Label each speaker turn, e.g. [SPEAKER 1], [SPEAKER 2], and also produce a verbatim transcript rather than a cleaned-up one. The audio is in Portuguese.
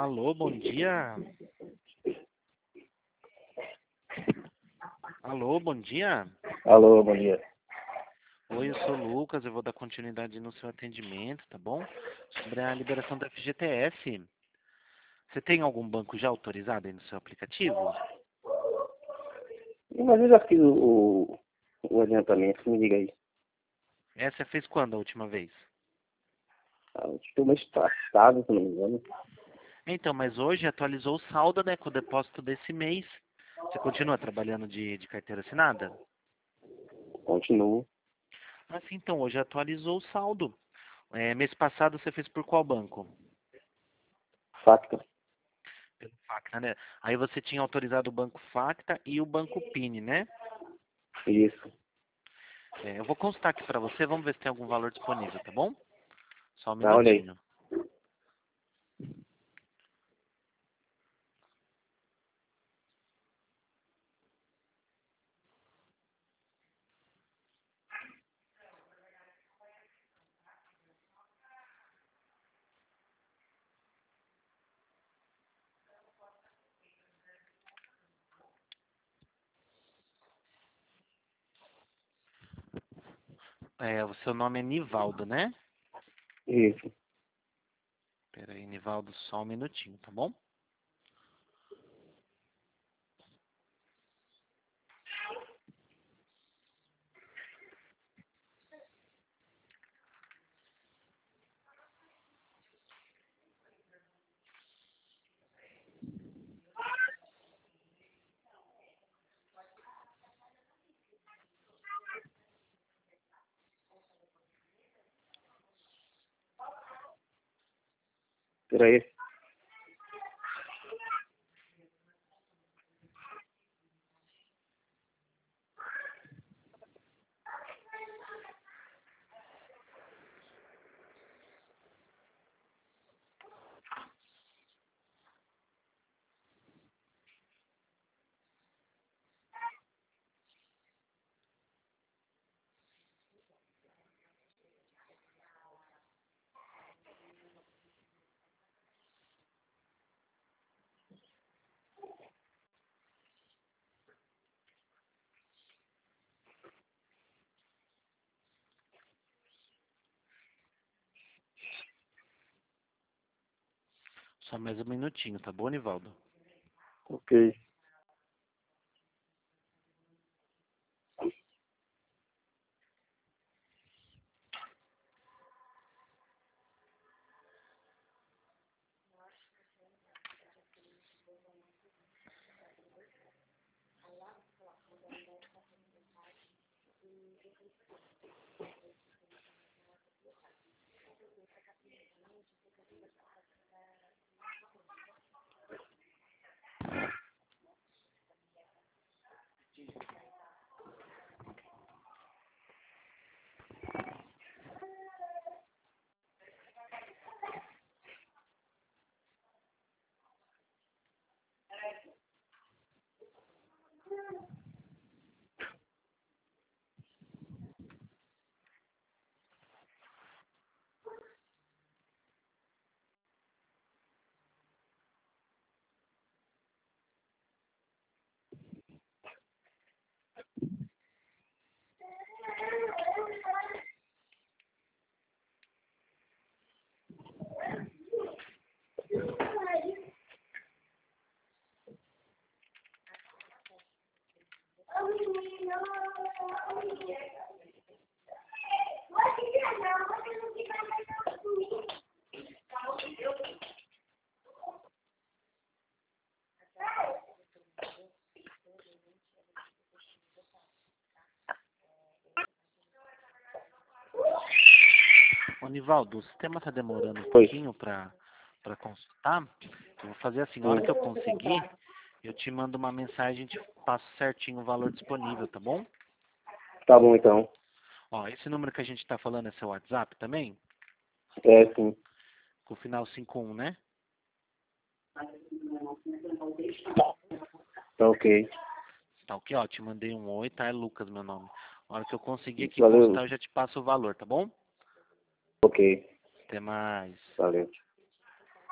[SPEAKER 1] Alô, bom dia. Alô, bom dia.
[SPEAKER 2] Alô, bom dia.
[SPEAKER 1] Oi, eu sou o Lucas, eu vou dar continuidade no seu atendimento, tá bom? Sobre a liberação da F G T S. Você tem algum banco já autorizado aí no seu aplicativo?
[SPEAKER 2] Mas eu já fiz o, o, o adiantamento, me diga aí.
[SPEAKER 1] Essa você fez quando a última vez?
[SPEAKER 2] Ah, acho que o mês passado, se não me engano.
[SPEAKER 1] Então, mas hoje atualizou o saldo, né, com o depósito desse mês. Você continua trabalhando de, de carteira assinada?
[SPEAKER 2] Continuo.
[SPEAKER 1] Assim, então, hoje atualizou o saldo. É, mês passado você fez por qual banco?
[SPEAKER 2] Facta.
[SPEAKER 1] Pelo Facta, né? Aí você tinha autorizado o Banco Facta e o Banco Pini, né?
[SPEAKER 2] Isso.
[SPEAKER 1] É, eu vou constar aqui para você, vamos ver se tem algum valor disponível, tá bom? Só um
[SPEAKER 2] Tá, olha aí.
[SPEAKER 1] minutinho. É, o seu nome é Nivaldo, né?
[SPEAKER 2] Isso.
[SPEAKER 1] Pera aí, Nivaldo, só um minutinho, tá bom?
[SPEAKER 2] Peraí.
[SPEAKER 1] Só mais um minutinho, tá bom, Nivaldo?
[SPEAKER 2] Ok.
[SPEAKER 1] Ô, Nivaldo, o sistema tá demorando um
[SPEAKER 2] Oi.
[SPEAKER 1] pouquinho pra, pra consultar. Eu vou fazer assim, a hora
[SPEAKER 2] Hum.
[SPEAKER 1] que eu conseguir, eu te mando uma mensagem e te passo certinho o valor disponível, tá bom?
[SPEAKER 2] Tá bom, então.
[SPEAKER 1] Ó, esse número que a gente tá falando é seu WhatsApp também?
[SPEAKER 2] É, sim.
[SPEAKER 1] Com o final cinco um, né?
[SPEAKER 2] Tá ok.
[SPEAKER 1] Tá ok, ó, te mandei um oi, tá? É Lucas meu nome. A hora que eu conseguir aqui
[SPEAKER 2] Valeu.
[SPEAKER 1] consultar, eu já te passo o valor, tá bom?
[SPEAKER 2] Ok.
[SPEAKER 1] Até mais.
[SPEAKER 2] Valeu.